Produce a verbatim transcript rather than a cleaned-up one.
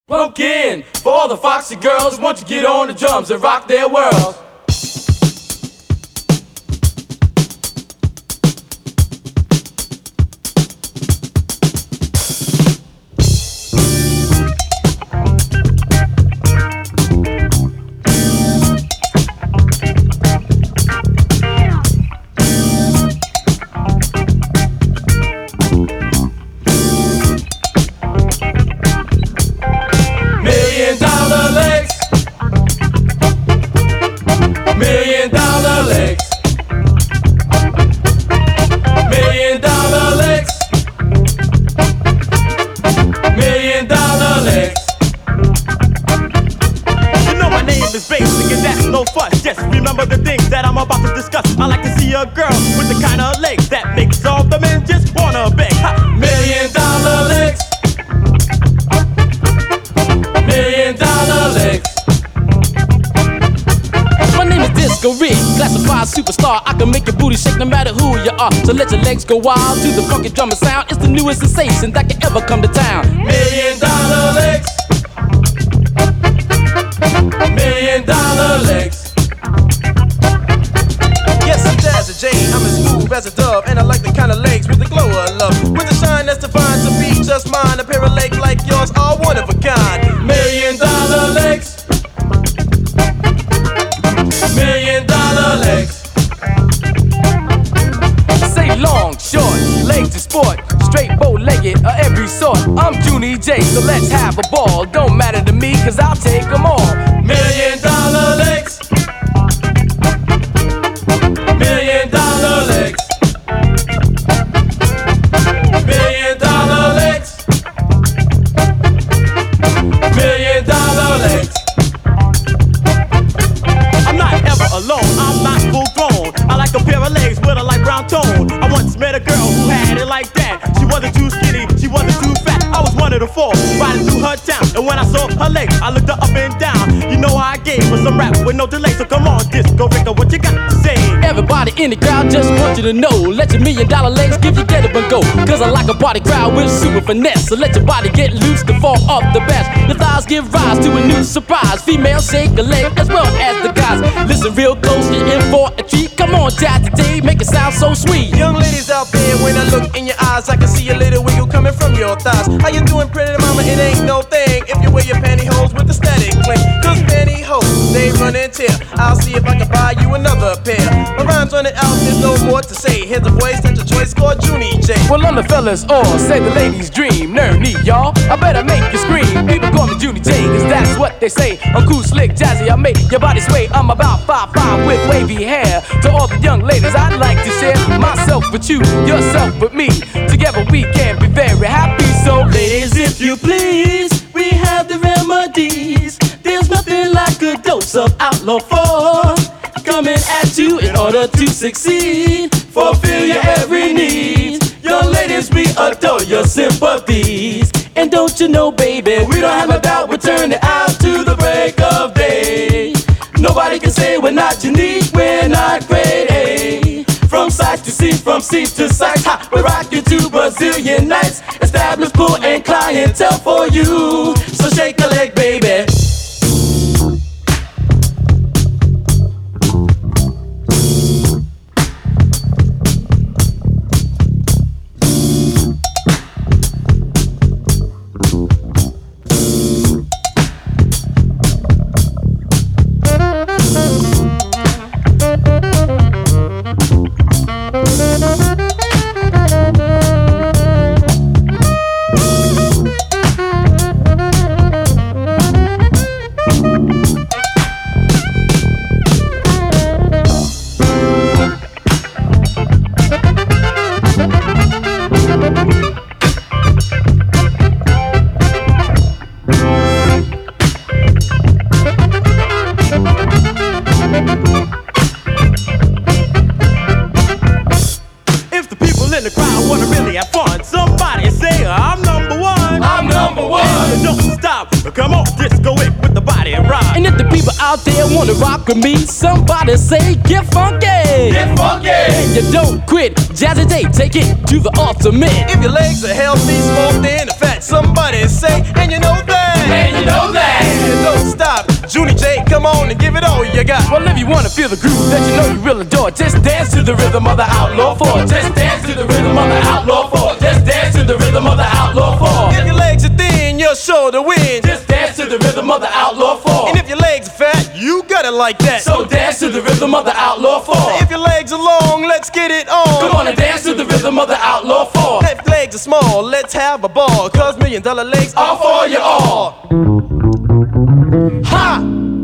Pumpkin, for all the foxy girls, won't you get on the drums and rock their world? Superstar, I can make your booty shake no matter who you are. So let your legs go wild to the funky drum and sound. It's the newest sensation that can ever come to town. Million dollar legs. Million dollar legs. Yes, I'm Jazzy J. I'm as smooth as a dove, and I like the kind of legs with the glow of love, with the shine that's divine to be just mine. A pair of legs like yours are one of a kind. Million dollar legs. Million dollar legs. Say long, short, legs to sport, straight bow-legged or every sort. I'm Junie J, so let's have a ball. Don't matter to me, cause I'll take them all. Million dollar legs. Million dollar legs. Million dollar legs. Million dollar legs. I'm not ever alone, I'm not full grown. I like a pair of legs with a light brown tone. I once met a girl who had it like that. She wasn't too skinny, she wasn't too fat. I was one of the four, riding through her town. And when I saw her legs, I looked her up and down. You know how I gave her some rap with no delay. So come on, Disco Rico, what you got to say? Everybody in the crowd just want you to know. Let your million dollar legs give you get up and go. Cause I like a party crowd with super finesse. So let your body get loose to fall off the best. Your thighs give rise to a new surprise. Females shake a leg as well as the guys. Listen real close, you're in for a treat. Come on, Jazzy J, make it sound so sweet. Young ladies out there, when I look in your eyes, I can see a little wiggle coming from your thighs. How you doing, pretty mama? It ain't no thing if you wear your pantyhose with the static clink. Cause pantyhose, they run and tear. I'll see if I can buy you another pair. My rhymes on it out, there's no more to say. Here's a voice, that's a choice called Junie J. Well, I'm the fellas, or say the ladies' dream. Nerve me, y'all, I better make you scream. People call me Junie J, cause that's what they say. I'm cool, slick, jazzy, I make your body sway. I'm about five five with wavy hair. To all the young ladies, I'd like to share myself with you, yourself with me. Together we can be very happy. So ladies, if you please, we have the remedies. There's nothing like a dose of Outlaw four coming at you in order to succeed. Fulfill your every need. Young ladies, we adore your sympathies. And don't you know, baby, we don't have a doubt we're turning out to the break of day. Nobody can say we're not unique, we're not grade A. From side to sea, from sea to side, ha, we're rocking to Brazilian nights. Established pool and clientele for you. So shake a leg, baby. Wanna rock with me? Somebody say get funky. Get funky. You don't quit. Jazzy J, take it to the ultimate. If your legs are healthy, small, thin, or fat, somebody say, and you know that. And you got? Well, if you wanna feel the groove that you know you will enjoy, just dance to the rhythm of the Outlaw Four. Just dance to the rhythm of the Outlaw Four. Just dance to the rhythm of the Outlaw Four. If your legs are thin, you're sure to win. Just dance to the rhythm of the Outlaw Four. And if your legs are fat, you got it like that. So dance to the rhythm of the Outlaw Four. If your legs are long, let's get it on. Come on and dance to the rhythm of the Outlaw Four. If legs are small, let's have a ball. Cause million dollar legs are for you all. Ha!